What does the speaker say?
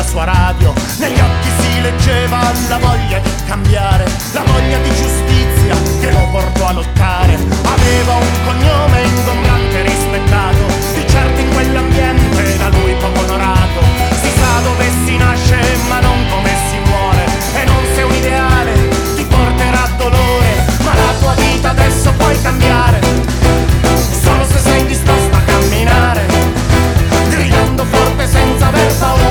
sua radio, negli occhi si leggeva la voglia di cambiare, la voglia di giustizia che lo portò a lottare